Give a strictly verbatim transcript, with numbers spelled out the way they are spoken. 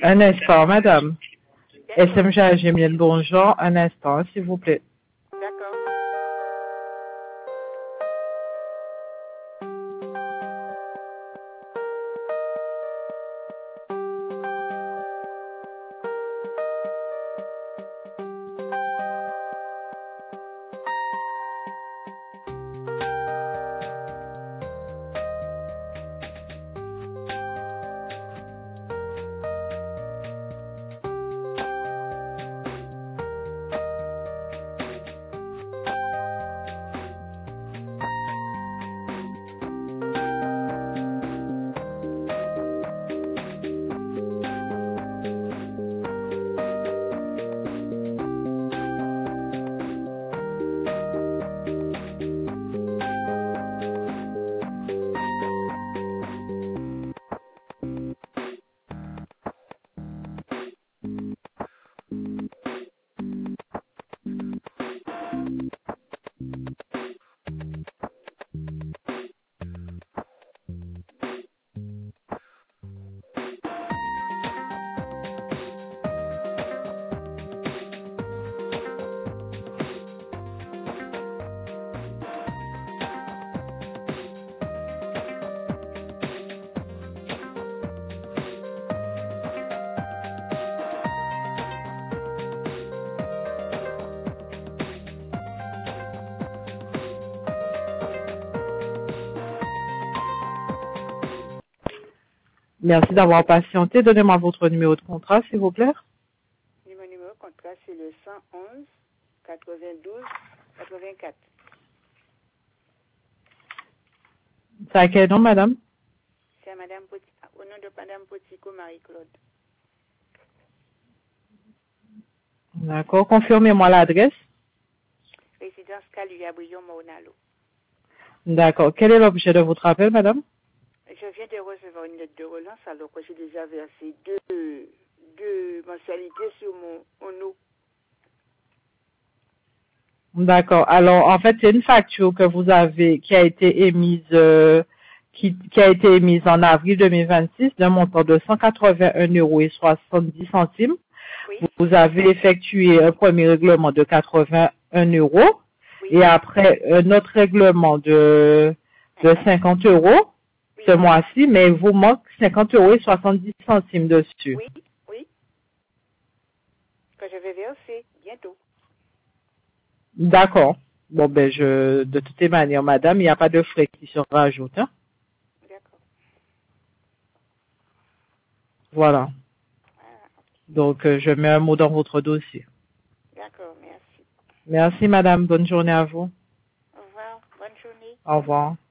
Un instant, madame. S M J Gémienne, bonjour. Un instant, s'il vous plaît. D'accord. Merci d'avoir patienté. Donnez-moi votre numéro de contrat, s'il vous plaît. Mon numéro de contrat, c'est le cent onze quatre-vingt-douze quatre-vingt-quatre. C'est à quel nom, madame? C'est à Madame Petit, au nom de Madame Potico Marie-Claude. D'accord. Confirmez-moi l'adresse. Résidence Caluya Brion Mornalo. D'accord. Quel est l'objet de votre appel, madame? Je viens de recevoir une lettre de relance alors que j'ai déjà versé deux, deux mensualités sur mon, mon eau. D'accord. Alors, en fait, c'est une facture que vous avez, qui a été émise, euh, qui, qui a été émise en avril deux mille vingt-six d'un montant de cent quatre-vingt-un euros et soixante-dix centimes. Oui. Vous avez effectué un premier règlement de quatre-vingt-un euros. Oui. Et après, un autre règlement de, de cinquante euros. Oui. Ce mois-ci, mais il vous manque cinquante euros et soixante-dix centimes dessus. Oui, oui. Que je vais verser bientôt. D'accord. Bon, ben, je, de toutes les manières, madame, il n'y a pas de frais qui se rajoutent, hein. D'accord. Voilà. Ah, Donc, euh, je mets un mot dans votre dossier. d'accord, merci. Merci, madame. Bonne journée à vous. Au revoir. Bonne journée. Au revoir.